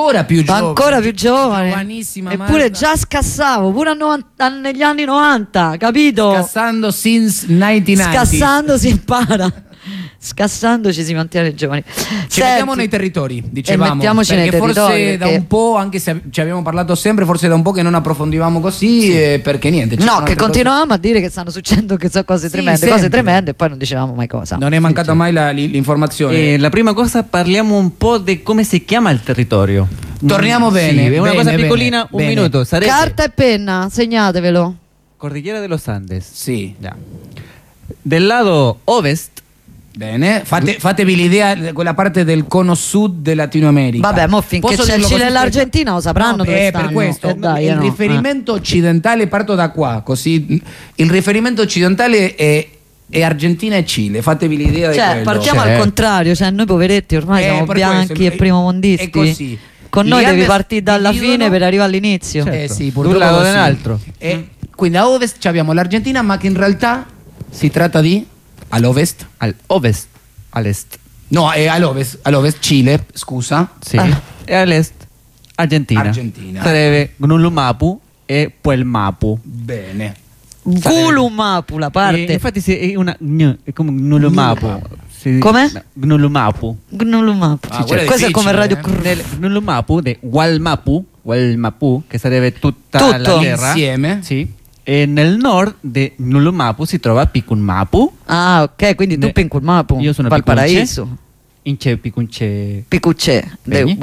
ancora più giovane, giovanissima, eppure Marta. già scassavo pure negli anni 90, capito? Scassando since 1990. Scassando si impara. Scassando ci si mantiene giovani. Ci mettiamo nei territori, dicevamo, mettiamoci perché nei forse territori, da perché- un po', anche se ci abbiamo parlato sempre, forse da un po' che non approfondivamo così, perché niente. ci No, sono che altre continuavamo a dire che stanno succedendo che sono cose Sì, tremende, sempre. cose tremende, e poi non dicevamo mai cosa. cose. Non è mancata mai l'informazione. La prima cosa, parliamo un po' di come si chiama il territorio. Torniamo bene, Sì, è una bene, cosa bene, piccolina, un bene. minuto. Sarebbe Carta e penna, segnatevelo. Cordillera de los Andes. Sì, Ya. Del lato ovest, bene. Fatevi l'idea di quella parte del cono sud del Latino America. Vabbè, mo finché Posso c'è il dirlo Cile e così? l'Argentina lo sapranno No, dove stanno. per questo Dai, il no. riferimento occidentale, parto da qua, così il riferimento occidentale è Argentina e Cile, fatevi l'idea di Cioè, quello. partiamo al Certo. contrario, cioè noi poveretti ormai siamo per bianchi questo, e primomondisti. è così. Con Gli noi devi Andes partire dalla dividono- fine per arrivare all'inizio. Certo. Sì, Da purtroppo un lato così. dall'altro. Quindi a ovest ci abbiamo l'Argentina, ma che in realtà si tratta di all'ovest? al ovest, all'est. No, è all'ovest Cile, scusa. Sì. Ah. E all'est Argentina. Argentina. Sarebbe Gnulumapu e Puelmapu. Bene. Gulumapu la parte. Infatti è una è come Gnulumapu. Come? Gnulumapu. Gnulumapu. Ah, quello è Questo è come difficile, Radio Nel Gnulumapu di Walmapu, che sarebbe tutta Tutto. la terra. Insieme. Sì. E nel nord di Gnulumapu si trova Picunmapu. Ah, ok, quindi tu Pinculmapu. Io sono Valparaíso. In c'è Picunce. Picucce. Vedi?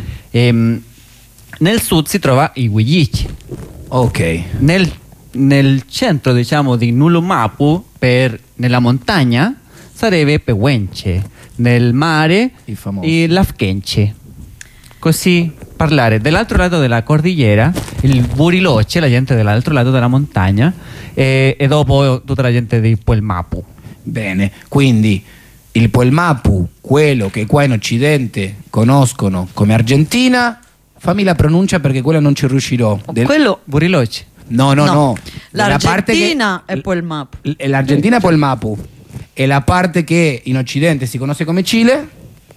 Nel sud si trova i Huilliche. Ok. Nel centro, diciamo, di Gnulumapu, nella montagna, sarebbe Pehuenche. Nel mare, I famosi. i Lafkenche. Così parlare dell'altro lato della cordigliera, il Buriloche, la gente dell'altro lato della montagna, e dopo tutta la gente di Puelmapu. Bene, quindi il Puelmapu, quello che qua in Occidente conoscono come Argentina, fammi la pronuncia perché quella non ci riuscirò. Quello Buriloche. No. Della parte l'Argentina e poi il Mapu. L'Argentina è Puelmapu. E la parte che in Occidente si conosce come Cile?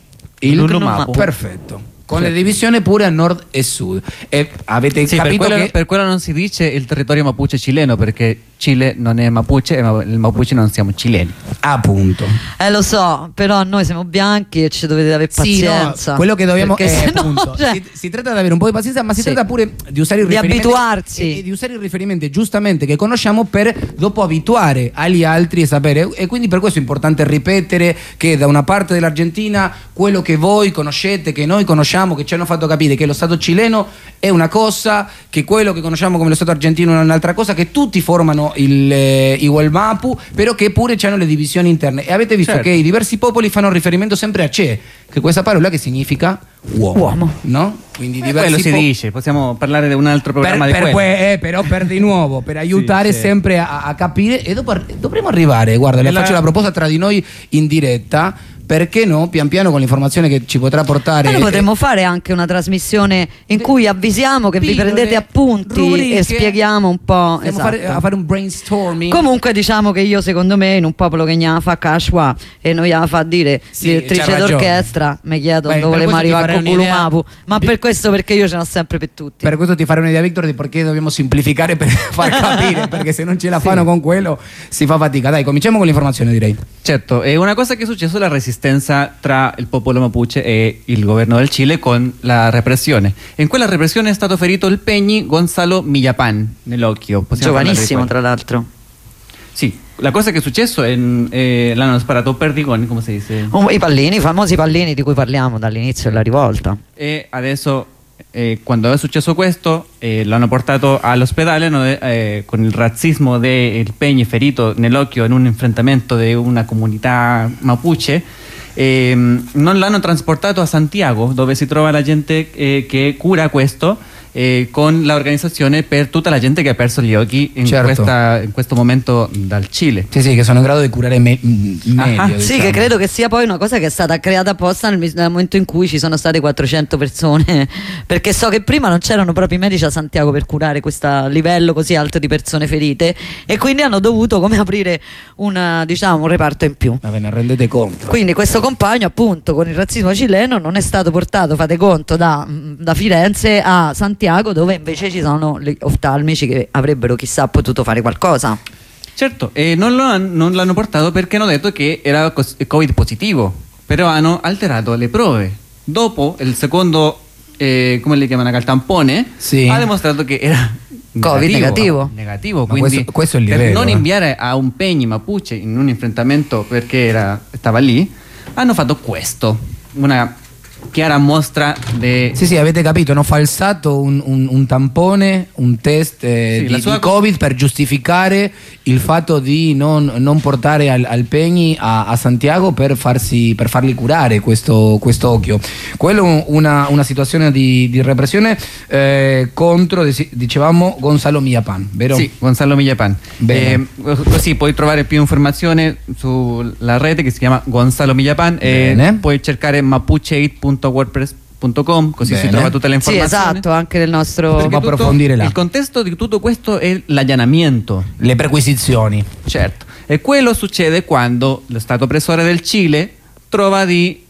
Il Gnulumapu. Perfetto. Con le divisioni pure a nord e sud. E avete Sì, capito che... per quello non si dice il territorio mapuche cileno, perché Cile non è mapuche e il mapuche non siamo cileni. Appunto. Lo so, però noi siamo bianchi e ci dovete avere Sì, pazienza. no, quello che dobbiamo perché sennò, appunto, cioè, si tratta di avere un po' di pazienza, ma si Sì. tratta pure di usare i Di riferimenti abituarsi. e di usare i riferimenti giustamente che conosciamo per dopo abituare agli altri e sapere. E quindi per questo è importante ripetere che da una parte dell'Argentina quello che voi conoscete, che noi conosciamo, che ci hanno fatto capire che lo Stato cileno è una cosa, che quello che conosciamo come lo Stato argentino è un'altra cosa, che tutti formano i Walmapu, però che pure hanno le divisioni interne. E avete visto Certo. che i diversi popoli fanno riferimento sempre a Che questa parola che significa uomo. No? Quindi diversi Quello si dice, possiamo parlare di un altro programma di quello. però per di nuovo, per aiutare sì. sempre a capire. E dopo dovremo arrivare, guarda, le faccio la proposta tra di noi in diretta. Perché no? Pian piano con l'informazione che ci potrà portare. Noi potremmo fare anche una trasmissione in cui avvisiamo che vi Pillole, prendete appunti rubriche. e spieghiamo un po'. Stiamo Esatto. a fare un brainstorming. Comunque diciamo che io secondo me in un popolo che ne fa Kashwa e non gliela fa dire Sì, direttrice c'ha ragione. d'orchestra, mi chiedo Beh, dove per volevamo questo ti arrivare con farei un'idea Gulumapu, ma di- per questo perché io ce l'ho sempre per tutti. Per questo ti farei un'idea, Victor, di perché dobbiamo semplificare per far capire, perché se non ce la fanno con quello si fa fatica. Dai, cominciamo con l'informazione, direi. Certo, è una cosa che è successo è la resistenza tra il popolo mapuche e il governo del Cile con la repressione. In quella repressione è stato ferito il Peñi Gonzalo Millapan nell'occhio. Possiamo parlare di Giovanissimo quello? tra l'altro. Sì, la cosa che è successo è l'hanno sparato perdigoni, come si dice? I pallini, i famosi pallini di cui parliamo dall'inizio della rivolta. E adesso, quando è successo questo, l'hanno portato all'ospedale con il razzismo del Peñi ferito nell'occhio in un enfrentamento di una comunità mapuche. Non l'hanno trasportato a Santiago, dove si trova la gente che cura questo, con l'organizzazione per tutta la gente che ha perso gli occhi in, Certo. in questo momento dal Cile. Sì, sì, che sono in grado di curare meglio. Sì, diciamo. che credo che sia poi una cosa che è stata creata apposta nel momento in cui ci sono state 400 persone, perché so che prima non c'erano proprio i medici a Santiago per curare questo livello così alto di persone ferite, e quindi hanno dovuto come aprire diciamo, un reparto in più. Ma ve ne rendete conto? Quindi questo compagno, appunto, con il razzismo cileno non è stato portato, fate conto, da Firenze a Santiago, dove invece ci sono gli oftalmici che avrebbero chissà potuto fare qualcosa. Certo, e non l'hanno portato perché hanno detto che era Covid positivo, però hanno alterato le prove. Dopo il secondo, come le chiamano, il tampone, Sì. ha dimostrato che era Covid negativo. negativo. Ma Quindi questo è il per livello, non inviare a un Peñi Mapuche in un enfrentamento perché stava lì, hanno fatto questo, una chiara mostra di... Sì, avete capito, hanno falsato un tampone, un test Sì, di Covid per giustificare il fatto di non portare al Peñi a Santiago per fargli curare questo occhio. Quello è una situazione di repressione contro, dicevamo, Gonzalo Millapan, vero? Sì, Gonzalo Millapan. Bene. Così puoi trovare più informazione sulla rete che si chiama Gonzalo Millapan, Bene. puoi cercare mapuche8.wordpress.com, così si Bene. trova tutta Sì, l'informazione. esatto, anche nel nostro... Perché Dobbiamo approfondire là. il contesto di tutto questo è l'allanamiento. Le perquisizioni. Certo, e quello succede quando lo Stato oppressore del Cile trova di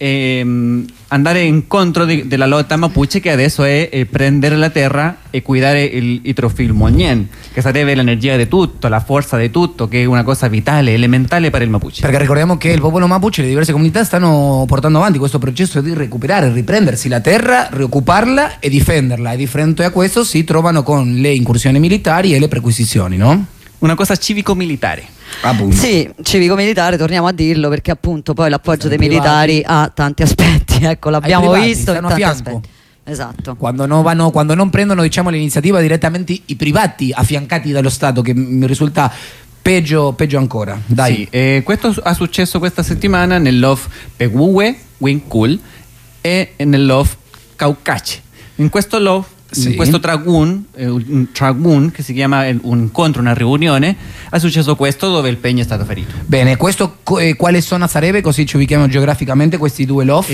andare incontro della lotta mapuche, che adesso è prendere la terra e cuidare il trofil Moñén, che sarebbe l'energia di tutto, la forza di tutto, che è una cosa vitale, elementare per il mapuche. Perché ricordiamo che il popolo mapuche e le diverse comunità stanno portando avanti questo processo di recuperare, riprendersi la terra, rioccuparla e difenderla, e di fronte a questo si trovano con le incursioni militari e le perquisizioni, no? Una cosa civico-militare. Appunto. Sì, civico-militare, torniamo a dirlo, perché appunto poi l'appoggio Sono dei militari ha tanti aspetti, ecco, l'abbiamo privati, visto in stanno a tanti fianco. aspetti. Esatto. Quando non prendono, diciamo, l'iniziativa direttamente i privati affiancati dallo Stato, che mi risulta peggio ancora. Dai. Sì, questo ha successo questa settimana nell'OF Peguwe, Winkul, e nell'OF Caucache. In questo LOF, Sì. in questo Tragun, un Tragun che si chiama un incontro, una riunione, è successo questo dove il Peñi è stato ferito. Bene, questo quale zona sarebbe? Così ci ubichiamo geograficamente questi due LOF.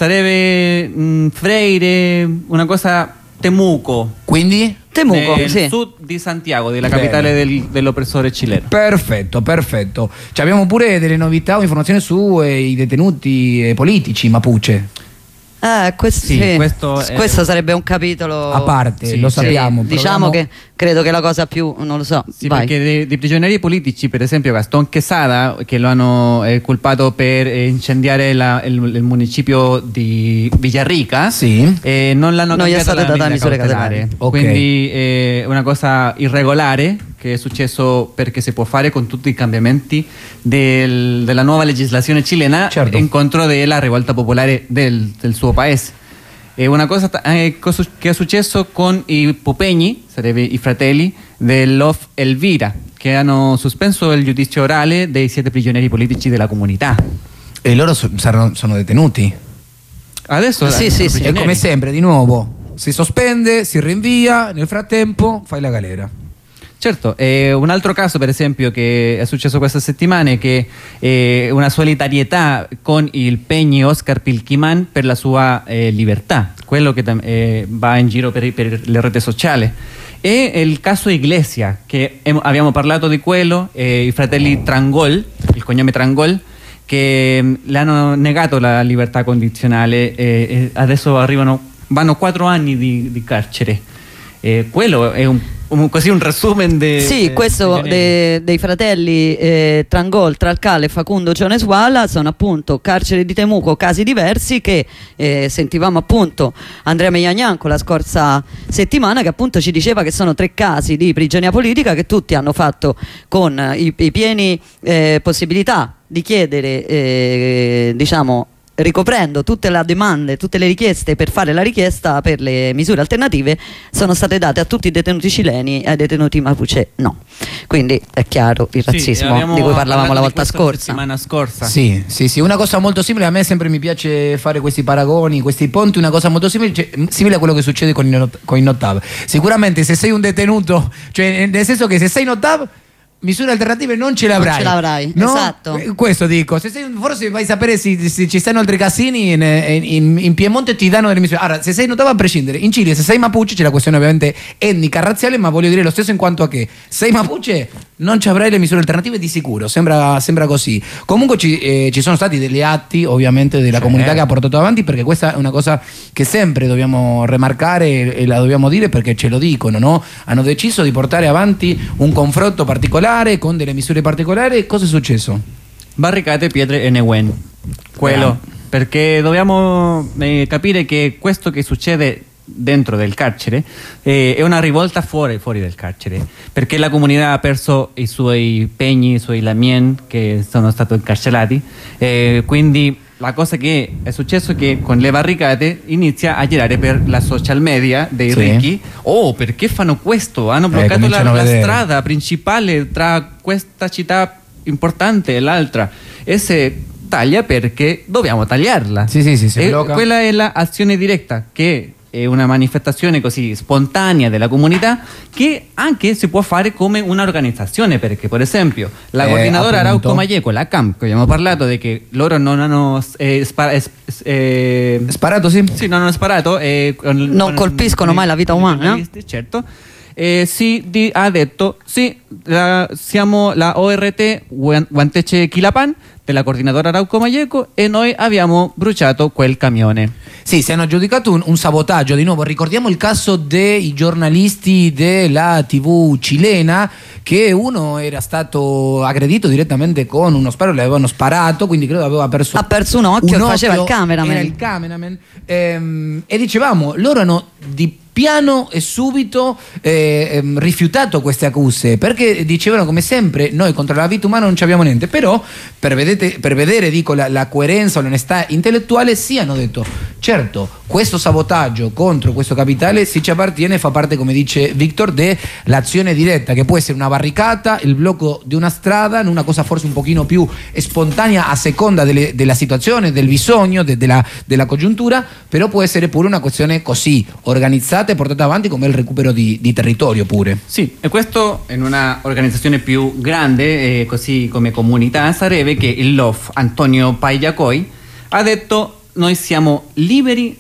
Sarebbe Freire, una cosa Temuco, Quindi? Temuco, nel sì. sud di Santiago, della Bene. capitale dell'oppressore cileno. Perfetto. Ci abbiamo pure delle novità o informazioni sui detenuti politici mapuche. Questo, Sì, sì. questo è- Questo sarebbe un capitolo A parte, Sì, lo sì. sappiamo. Diciamo che credo che la cosa più, non lo so, Sì, vai. perché dei prigionieri politici, per esempio Gastón Quesada, che lo hanno colpato per incendiare il municipio di Villarrica, Sì. non l'hanno Non gli è cambiato stata la data medida misure cautelare. cautelari. Ok. Quindi è una cosa irregolare che è successo perché si può fare con tutti i cambiamenti della nuova legislazione cilena, Certo. in contro della rivolta popolare del suo paese. E una cosa che è successo con i Popeñi, sarebbe i fratelli dell'OF Elvira, che hanno sospeso il giudizio orale dei 7 prigionieri politici della comunità. E loro sono detenuti. Adesso Sì, sono sì, sì. E prigionieri. come sempre, di nuovo, si sospende, si rinvia, nel frattempo fai la galera. Certo, un altro caso per esempio che è successo questa settimana è che una solidarietà con il Peñi Oscar Pilquimán per la sua libertà, quello che va in giro per le reti sociali. E il caso Iglesia, che abbiamo parlato di quello, i fratelli Trangol, il cognome Trangol, che le hanno negato la libertà condizionale e adesso vanno 4 anni di carcere. Quello è così un resumen Sì, questo dei fratelli Trangol, Tralcal e Facundo Cionesuala sono appunto carceri di Temuco, casi diversi che sentivamo appunto Andrea Megliagnanco la scorsa settimana, che appunto ci diceva che sono 3 casi di prigionia politica che tutti hanno fatto con i pieni possibilità di chiedere diciamo ricoprendo tutte le domande, tutte le richieste per fare la richiesta per le misure alternative sono state date a tutti i detenuti cileni e ai detenuti mapuche no. Quindi è chiaro il razzismo di cui parlavamo la volta scorsa. Settimana scorsa. Sì, una cosa molto simile, a me sempre mi piace fare questi paragoni, questi ponti, una cosa molto simile a quello che succede con i Notav. Sicuramente se sei un detenuto, cioè nel senso che se sei Notav, misure alternative non ce le avrai. Non ce l'avrai, no? esatto. Questo dico. Forse vai a sapere se ci stanno altri casini in Piemonte, ti danno delle misure. Allora, se sei Notav a prescindere, in Cile se sei Mapuche c'è la questione ovviamente etnica, razziale, ma voglio dire lo stesso in quanto a che sei Mapuche non ci avrai le misure alternative di sicuro, sembra così. Comunque ci sono stati degli atti ovviamente della comunità che ha portato avanti, perché questa è una cosa che sempre dobbiamo remarcare e la dobbiamo dire perché ce lo dicono, no? Hanno deciso di portare avanti un confronto particolare con delle misure particolari. Cosa è successo? Barricate, pietre e Neuen. Quello. Perché dobbiamo capire che questo che succede dentro del carcere è una rivolta fuori del carcere, perché la comunità ha perso i suoi pegni, i suoi lamien che sono stati incarcerati, quindi la cosa che è successo è che con le barricate inizia a girare per la social media dei ricchi. Perché fanno questo? Hanno bloccato la strada principale tra questa città importante e l'altra, e se taglia perché dobbiamo tagliarla. Si blocca. Quella è l'azione diretta, che è una manifestazione così spontanea della comunità che anche si può fare come un'organizzazione, perché per esempio la coordinadora Arauco Maieco, la CAMP, che abbiamo parlato di che loro non hanno sparato, sì? Sì, non hanno sparato, non colpiscono mai la vita umana, certo. Ha detto sì, siamo la ORT Guanteche Quilapan della coordinadora Arauco Maieco e noi abbiamo bruciato quel camione. Sì, si hanno aggiudicato un sabotaggio. Di nuovo ricordiamo il caso dei giornalisti della TV cilena, che uno era stato aggredito direttamente con uno sparo, le avevano sparato, quindi credo aveva perso un occhio, faceva il cameraman. Era il cameraman. E dicevamo, loro hanno di piano e subito rifiutato queste accuse, perché dicevano come sempre noi contro la vita umana non ci abbiamo niente, però per vedere dico la coerenza o l'onestà intellettuale sì hanno detto certo, questo sabotaggio contro questo capitale si ci appartiene, fa parte, come dice Victor, dell'azione diretta, che può essere una barricata, il blocco di una strada, una cosa forse un pochino più spontanea a seconda della situazione, del bisogno, della congiuntura, però può essere pure una questione così organizzata e portata avanti come il recupero di territorio pure. Sì, e questo in una organizzazione più grande, così come comunità, sarebbe che il LOF Antonio Pagliacoi ha detto noi siamo liberi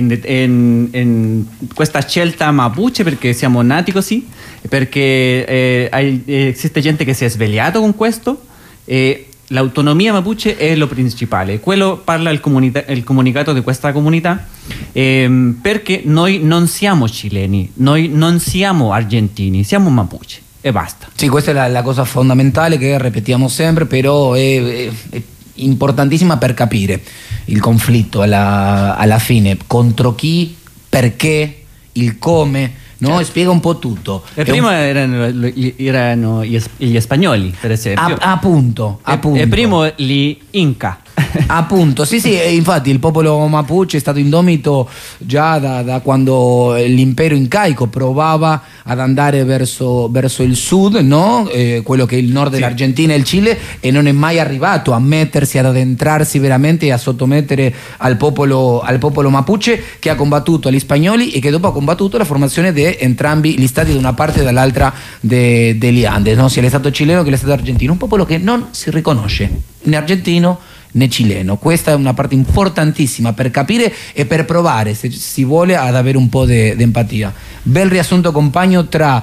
in questa scelta mapuche perché siamo nati così, perché esiste gente che si è svegliato con questo e l'autonomia mapuche è lo principale. Quello parla il comunicato di questa comunità, perché noi non siamo cileni, noi non siamo argentini, siamo mapuche e basta. Sì, questa è la cosa fondamentale che ripetiamo sempre, però è importantissima per capire il conflitto alla fine, contro chi, perché, il come, no? Certo. Spiega un po' tutto. E prima erano gli spagnoli, per esempio. Appunto. E prima gli Inca. Appunto, sì, infatti il popolo mapuche è stato indomito già da quando l'impero incaico provava ad andare verso il sud, no? Quello che è il nord dell'Argentina e il Cile, e non è mai arrivato a mettersi, ad addentrarsi veramente e a sottomettere al popolo mapuche, che ha combattuto agli spagnoli e che dopo ha combattuto la formazione di entrambi gli stati da una parte e dall'altra degli Andes, no? Sia lo stato cileno che lo stato argentino, un popolo che non si riconosce né argentino né cileno. Questa è una parte importantissima per capire e per provare, se si vuole, ad avere un po' di empatia. Bel riassunto, compagno, tra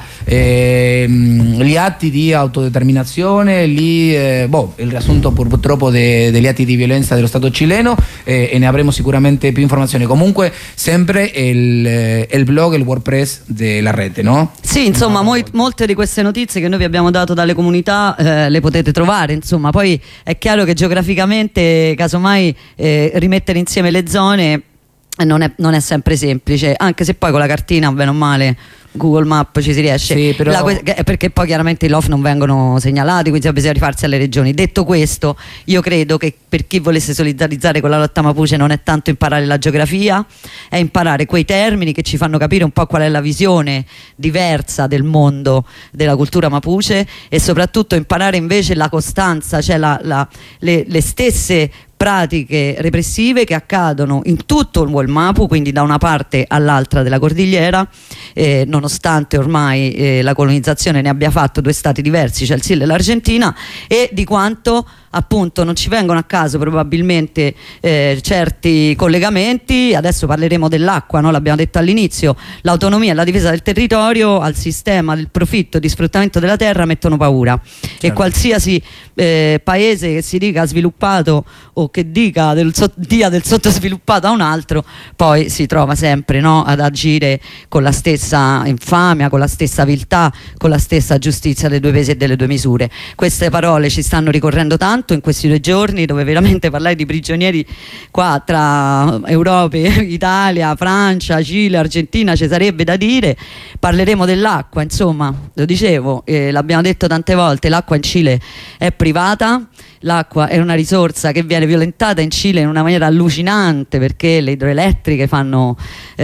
gli atti di autodeterminazione, il riassunto purtroppo degli atti di violenza dello Stato cileno, e ne avremo sicuramente più informazioni. Comunque sempre il blog, il WordPress della rete, no? Sì, insomma, molte di queste notizie che noi vi abbiamo dato dalle comunità le potete trovare, insomma. Poi è chiaro che geograficamente, casomai, rimettere insieme le zone non è sempre semplice, anche se poi con la cartina, bene o male, Google Map ci si riesce. Sì, però... perché poi chiaramente i LOF non vengono segnalati, quindi bisogna rifarsi alle regioni. Detto questo, io credo che per chi volesse solidarizzare con la lotta mapuche non è tanto imparare la geografia, è imparare quei termini che ci fanno capire un po' qual è la visione diversa del mondo della cultura mapuche, e soprattutto imparare invece la costanza, cioè le stesse pratiche repressive che accadono in tutto il World Mapu, quindi da una parte all'altra della cordigliera, nonostante ormai la colonizzazione ne abbia fatto due stati diversi, cioè il Cile e l'Argentina, e di quanto appunto non ci vengono a caso probabilmente certi collegamenti. Adesso parleremo dell'acqua, no? L'abbiamo detto all'inizio, l'autonomia e la difesa del territorio al sistema del profitto di sfruttamento della terra mettono paura, certo. E qualsiasi paese che si dica sviluppato o che dia del sottosviluppato a un altro, poi si trova sempre, no, ad agire con la stessa infamia, con la stessa viltà, con la stessa giustizia dei due pesi e delle due misure. Queste parole ci stanno ricorrendo tanto in questi 2 giorni, dove veramente parlare di prigionieri qua tra Europa, Italia, Francia, Cile, Argentina ci sarebbe da dire. Parleremo dell'acqua, insomma, lo dicevo, l'abbiamo detto tante volte, l'acqua in Cile è privata. L'acqua è una risorsa che viene violentata in Cile in una maniera allucinante, perché le idroelettriche fanno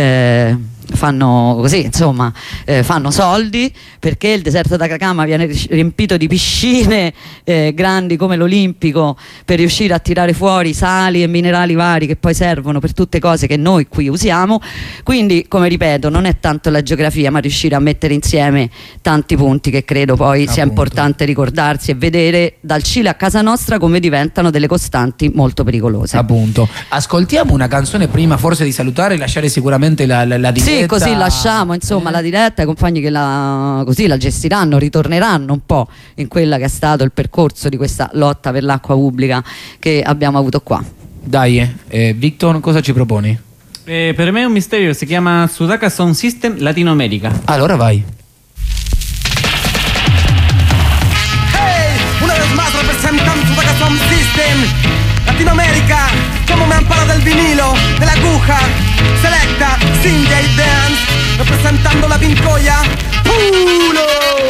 così, insomma, fanno soldi, perché il deserto d'Atacama viene riempito di piscine grandi come l'Olimpico, per riuscire a tirare fuori sali e minerali vari che poi servono per tutte cose che noi qui usiamo. Quindi, come ripeto, non è tanto la geografia, ma riuscire a mettere insieme tanti punti che credo poi sia importante ricordarsi, e vedere dal Cile a casa nostra come diventano delle costanti molto pericolose. Appunto. Ascoltiamo una canzone prima forse di salutare e lasciare sicuramente la diretta. Sì, così lasciamo insomma la diretta ai compagni che così la gestiranno, ritorneranno un po' in quella che è stato il percorso di questa lotta per l'acqua pubblica che abbiamo avuto qua. Dai, Victor, cosa ci proponi? Per me è un misterio, si chiama Sudaka Sound System Latinoamerica. Allora vai. Una vez más representan Sudaka Sound System Latinoamérica, como me amparo del vinilo, de la aguja, selecta, sin J-Dance, representando la pincoya, puro.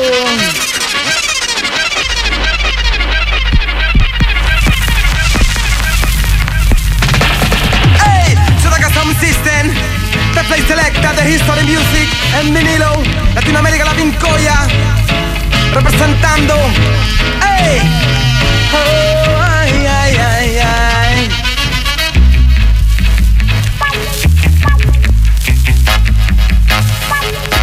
Hey, Sudaka Sound System, te play selecta, the history music, en vinilo, Latinoamérica la pincoya, representando, hey, oh.